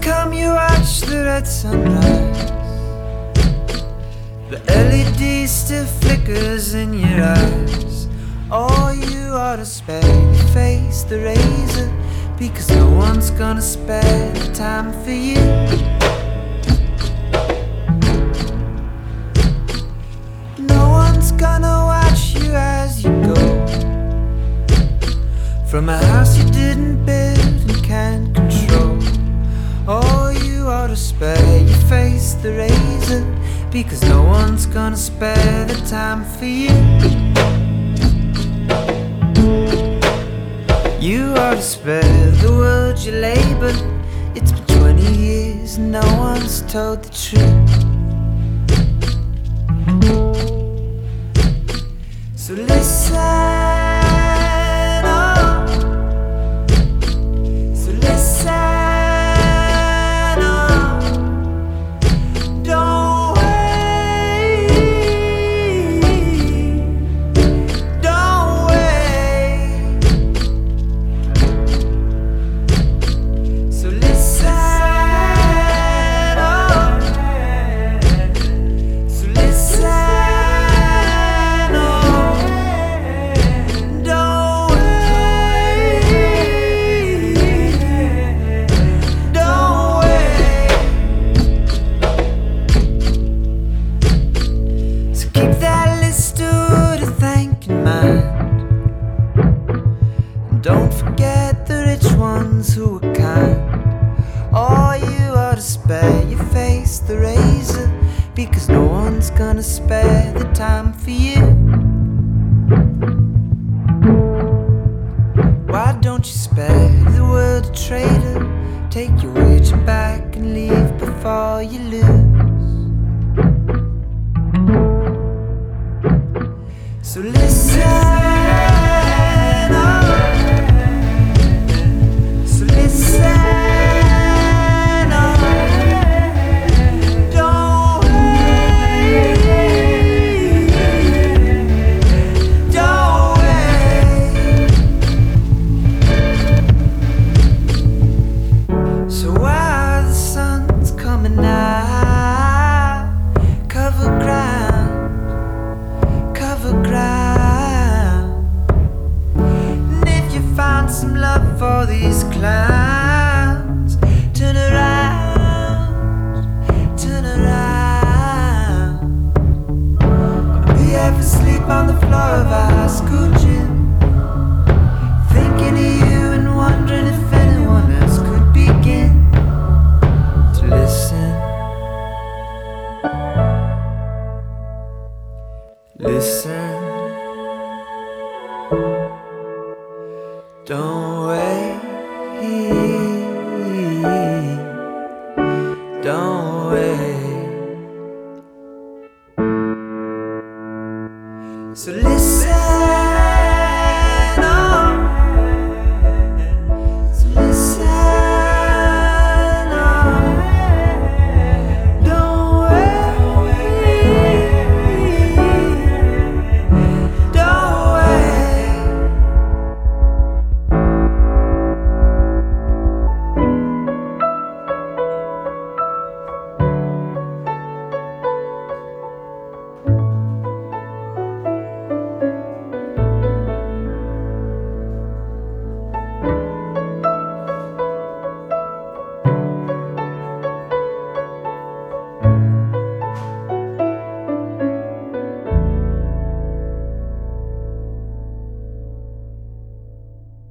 come you watch the red sunrise? The LED still flickers in your eyes. Oh, you ought to spare your face the razor, because no one's gonna spare the time for you. No one's gonna watch you as you go from a house you didn't build and can't control. Oh, you ought to spare your face the razor, because no one's gonna spare the time for you. You ought to spare the world your labor. It's been 20 years and no one's told the truth. So listen. Don't forget the rich ones who were kind. Oh, you ought to spare your face the razor, because no one's gonna spare the time for you. Why don't you spare the world a traitor? Take your wager back and leave before you lose.